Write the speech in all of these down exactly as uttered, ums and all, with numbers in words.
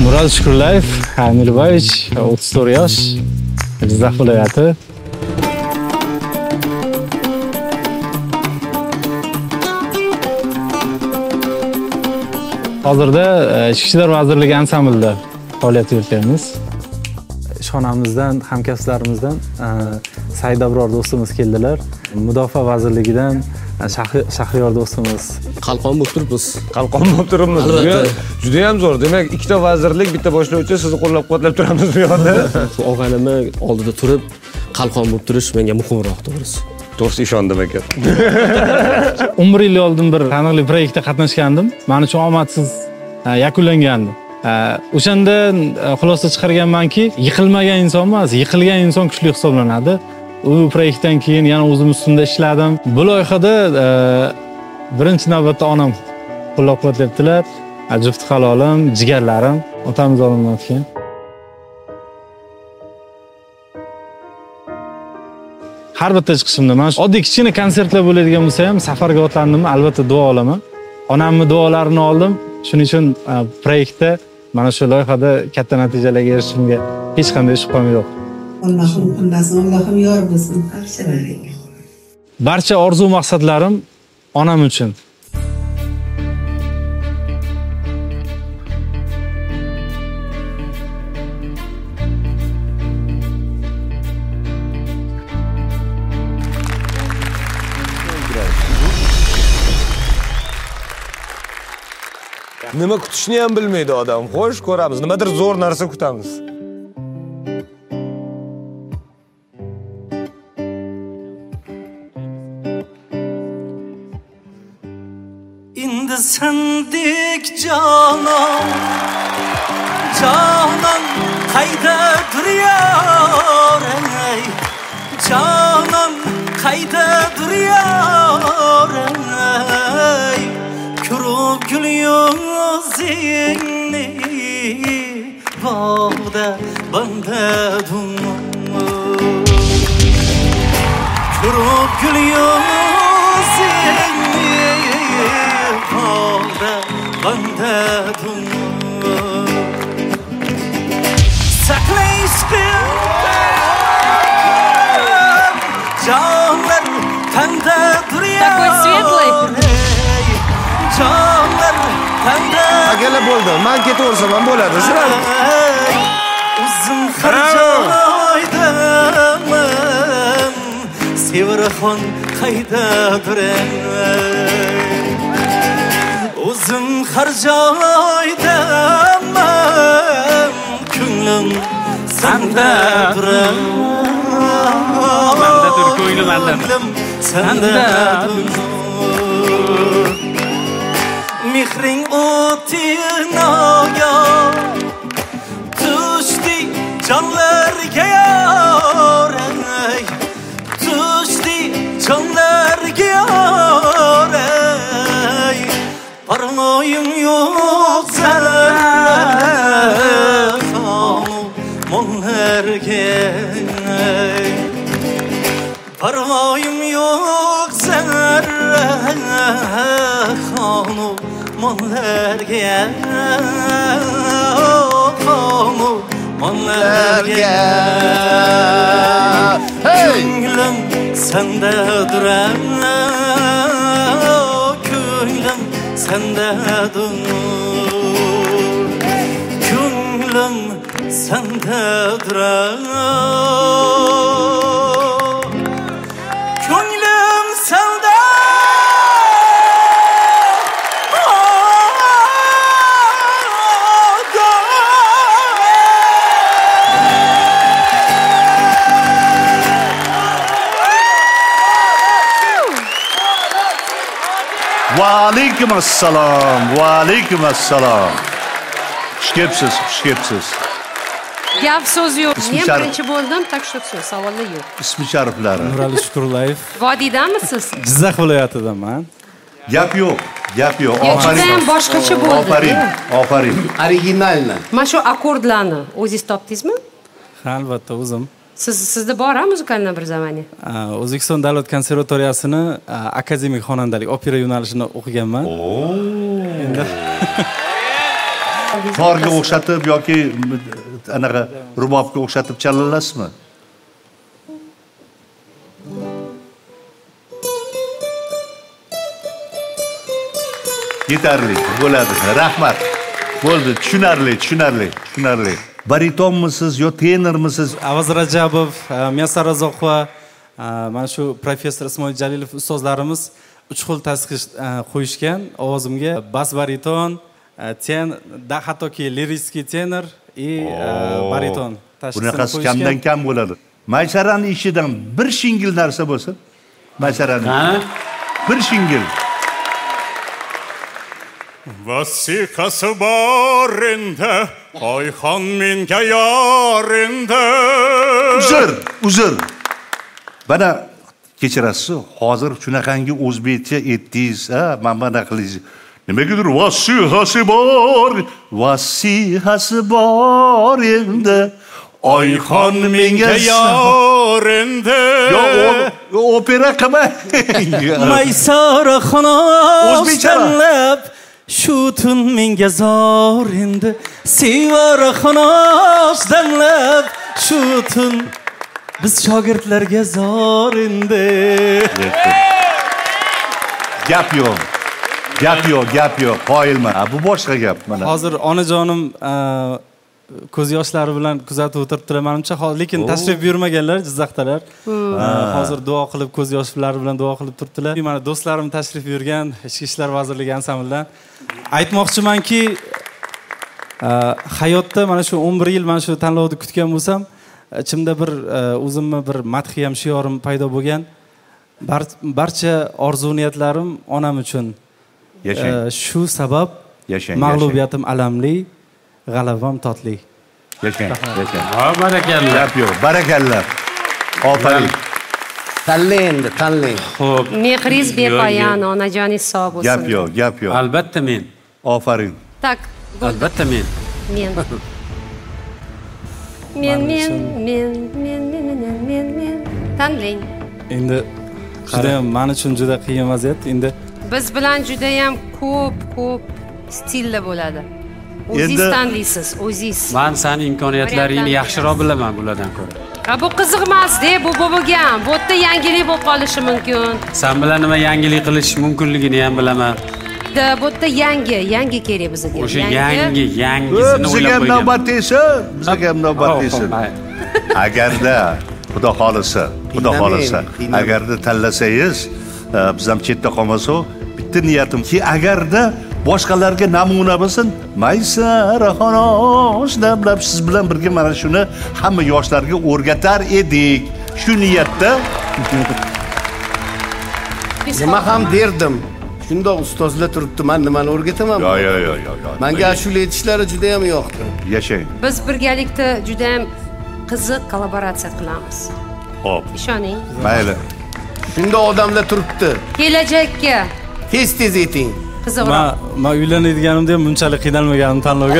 Murat Shukurlayev, Nurboyevich, o'ttiz to'rt yosh, Jizzax viloyati. Hozirda Ichki ishlar vazirligi ansamblida faoliyat yuritamiz. Ishxonamizdan, hamkasblarimizdan Said Abror do'stimiz keldilar. Mudofaa vazirligidan Shahriyor do'stimiz. Qalqon bo'lib turibmiz. Qalqon bo'lib turibmiz. Juda ham zo'r. Demak, ikkita vazirlik, bitta boshlovchi sizni qo'llab-quvvatlab turamiz bu yoqda. Og'aynimni oldida turib, qalqon bo'lib turish menga muhimroq to'g'risi. To'g'risi ishondim ekan. o'n bir yil oldin bir taniqli proyektda qatnashgandim. Men uchun omadsiz yakunlangandi. O'shanda xulosa chiqarganmanki, yiqilmagan inson emas, yiqilgan inson kuchli hisoblanadi. U proyektdan keyin yana o'zim ustida ishladim. Bu loyihada birinchi navbatda onam qo'llab-quvvatlayaptilar. Jufti halolim, jigarlarim, otamiz olamdan o'tgan. Har bitta chiqishimda mana shu oddiy kichkina konsertlar bo'ladigan bo'lsa ham safarga otlandim, albatta duo olaman. Onamning duolarini oldim. Shuning uchun proyektda mana shu loyihada katta natijalarga erishishimga hech qanday shubham yo'q. Allohim qilmasin, Allohim yor bo'lsin barchalarga. Barcha orzu maqsadlarim onam uchun. Nima kutishni ham bilmaydi odam. Xo'sh, ko'ramiz. Nimadir zo'r narsa kutamiz. Endi sendek canan, canan qaydadir yor, ey canan qaydadir yor, ey ko'rib gul yuzingni bog'da bandadim, ko'rib gul yuzingni bog'da bandadim, saqlay ishqim jonlar tandadir Такой светлый. Akala bo'ldi. Men ketaversam ham bo'ladi. Shunami? O'zim har joydaman, Sevarxon qaydadir. O'zim har joydaman, ko'nglim sendadir. Mendadir ko'nglim mendadir. Sendadir. Mehring o'tina yo tushdi jonlarga yor, ey tushdi jonlarga yor, ey parmoyim yo'q zarar mollarga, parmoyim yo'q zarar mollarga, qonu mollarga, ko'nglim sendadir, ko'nglim sendadir, ko'nglim sendadir, ko'nglim sendadir. Va alaykum assalom, va alaykum assalom. Xush kelibsiz, xush kelibsiz. Gap so'z yo'q. İsmi Men Sharif. birinchi bo'ldim, tak shu savollar yo'q. Ismi shariflari. Murat Shukurlayev, Vodiydanmisiz? Jizzax viloyatidaman. Gap yo'q, gap yo'q. Juda ham boshqacha bo'ldi. Ofarin, ofarin. Originalni. Mana shu akkordlarni o'zingiz topdingizmi? Ha, albatta o'zim. Siz sizda bor-a muzikalniy obrazovание? O'zbekiston davlat konservatoriyasini akademik xonandalik opera yo'nalishini o'qiganman. Endi torga o'xshatib yoki anaqa rubobga o'xshatib chalalasizmi? Yetarli, bo'ladi. Rahmat. Bo'ldi, tushunarli, tushunarli, tushunarli. Baritonmisiz yo tenormisiz? Avaz Rajabov, Muyassar Razoqova, mana shu professor Ismoil Jalilov ustozlarimiz uch xil tasqih qo'yishgan ovozimga: bas bariton, ten, da hattoki liriskiy tenor и bariton. Bunaqasi kamdan kam bo'ladi. Maysarani ishidan bir shingil narsa bo'lsa, maysarani. Bir shingil. Vasiqasi bor endi, Oyxon menga yor endi. Uzr, uzr. Mana kechirasiz, hozir shunaqangi o'zbekcha aytdingiz, ha, men mana qilingiz. Nimagadir vasihasi bor, vasihasi bor endi. Oyxon menga yor endi. Yo, opera qilmang. Maysara xonos tanlab, shu tun menga zor endi. Sevara xonos tanlab, shu tun biz shogirdlarga zor endi. Gap yo'q. Gap yo'q, gap yo'q. Qoyilman. Bu boshqa gap mana. Hozir onajonim ko'z yoshlari bilan kuzatib o'tiribdilar menimcha, lekin tashrif buyurmaganlar, Jizzaxdalar. Hozir duo qilib, ko'z yoshlari bilan duo qilib turibdilar. Mana do'stlarim tashrif buyurgan Ichki ishlar vazirligi ansamblidan. Aytmoqchimanki, hayotda mana shu o'n bir yil mana shu tanlovni kutgan bo'lsam, ichimda bir o'zimni bir madhiyam shiorim paydo bo'lgan. Barcha orzu niyatlarim onam uchun. Yashang. Shu sabab mag'lubiyatim alamli, g'alabam totli. Yashang, yashang. Ha, barakallah. Gap yo'q, barakallah. Ofarin. Tanlang endi, tanlang. Xo'p. Mehriz bepoyon, onajoningiz sog' bo'lsin. Gap yo'q, gap yo'q. Albatta men. Ofarin. Tak. Albatta men. Men. Men, men, men, men, men, men, men. Tanlang. Endi juda ham men uchun juda qiyin vaziyat. Endi biz bilan juda ham ko'p, ko'p stilda bo'ladi. O'zingiz tanlaysiz, o'zingiz. Men seni imkoniyatlaringni yaxshiroq bilaman bulardan ko'ra. Ha, bu qiziq emas-da, bu bo'lgan. Bu yerda yangilik bo'lib qolishi mumkin. Sen bilan nima yangilik qilish mumkinligini ham bilaman. Da, bu yerda yangi, yangi kerak bizga. O'sha yangi, yangisini o'ylab qo'ygan. Bizga ham navbat desa, bizga ham navbat desa. Agarda Xudo xolisa, Xudo xolisa, agarda tanlasangiz, biz ham chetda qolmasak, bitta niyatimki, agarda boshqalarga namuna bo'lsin, Maysara xonos deb siz bilan birga mana shuni hamma yoshlarga o'rgatar edik. Shu niyatda nima ham derdim. Shundoq ustozlar turibdi, men nimani o'rgataman? Yo'q, yo'q, yo'q, yo'q. Menga ashula aytishlari juda ham yoqdi. Yashang. Biz birgalikda juda ham qiziq kollaboratsiya qilamiz. Xo'p. Ishoning. Mayli. Shunda odamlar turibdi. Kelajakka tez-tez ayting. Qiziqroq. Men uylanadiganimda ham bunchalik qiynalmaganim tanlovga.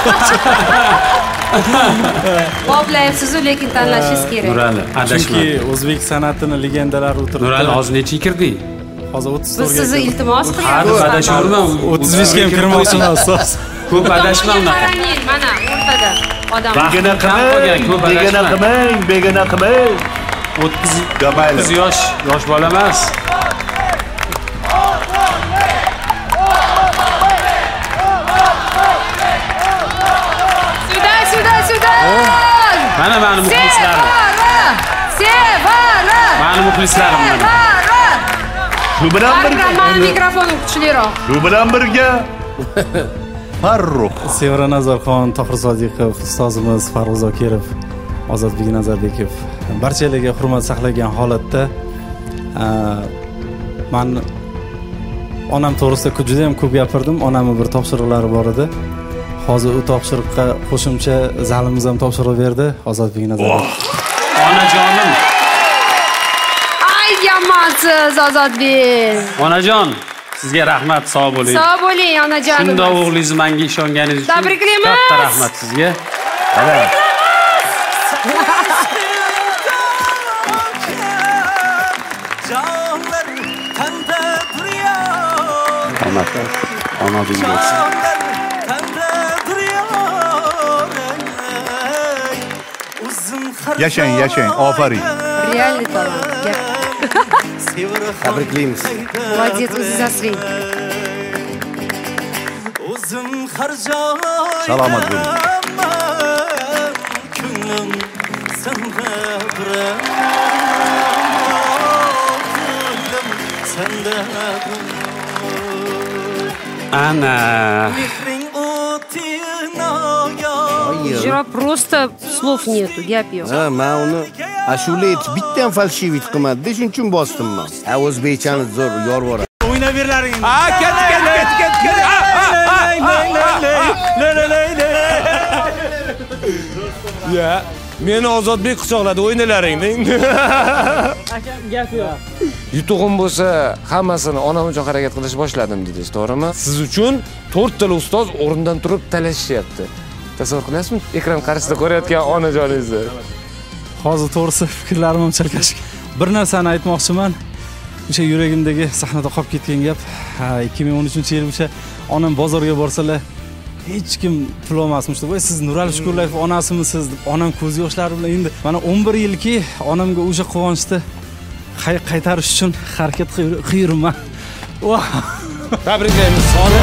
Boblaysiz, lekin tanlashingiz kerak. Nurali, adashma. Chunki o'zbek san'atini legendalari o'tiribdi. Nurali, hozir necha kirding? Hozir o'ttiz Biz sizni iltimos qilyapmiz. Hadi adashaverman. o'ttiz beshga ham kirmoqchiman ustoz. Ko'p adashma unaqa. Mana o'rtada odam. Begona qilmang, begona qilmang, begona qilmang. o'ttiz yosh, yosh bola emas. Suda, suda, suda. Mana meni muxlislarim. Sevara. Meni muxlislarim mana. Shu bilan birga meni mikrofonim kuchliroq. Shu bilan birga Farruh, Sevara Nazarxon, Tohir Sodiqov, ustozimiz Farruh Zokirov, Ozodbek Nazarbekov barchalarga hurmat saqlagan holatda men onam to'g'risida juda ham ko'p gapirdim. Onamning bir topshiriqlari bor edi. Hozir u topshiriqqa qo'shimcha zalimiz ham topshiriq berdi. Ozodbek Nazarbekov. Onajonim. Ay, yamansiz Ozodbek. Onajon, sizga rahmat, sog' bo'ling. Sog' bo'ling onajonim. Shunda o'g'lingiz menga ishonganingiz uchun tabriklaymiz. Katta rahmat sizga. Jonlar tanda turyor. Rahmat. Omadingiz. Jonlar tanda turyor. Yashang, yashang, ofaring. Реальный талант. Gap. Tabriklaymiz. Молодец, o'zingiz asring. O'zim har joy Salomat bo'ling. ko'nglim senda birar. Ko'nglim senda Ana. mehring o'tina Ijro просто слов нету, gap yo'q. Ha, men uni ashula aytish bitta ham falshivit qilmadi, shuning uchun bosdim men. Ha, o'zbekchani zo'r yorvoradi. o'ynaverlaring. Ha, ketdi, ketdi, ketdi, ketdi, ketdi. Ya, meni Ozodbek quchoqladi, o'ynalaring. Akam gap yo'q. Yutug'im bo'lsa, hammasini onam uchun harakat qilishni boshladim dedingiz, to'g'rimi? Siz uchun to'rt ta ustoz o'rnidan turib talashishyapti. Tasavvur qilasizmi? Ekran qarshisida ko'rayotgan onajoningizni. Hozir to'g'risi fikrlarim chalkashgan. Bir narsani aytmoqchiman. O'sha yuragimdagi sahnada qolib ketgan gap, ikki ming o'n uchinchi yil o'sha onam bozorga borsalar, hech kim pul olmasmish deb, "Voy, siz Nurali Shukurlayev onasimisiz?" deb onam ko'z yoshlari bilan endi mana o'n bir yilki onamga o'sha quvonchni qaytarish uchun harakat qilib yuribman. Tabriklaymiz.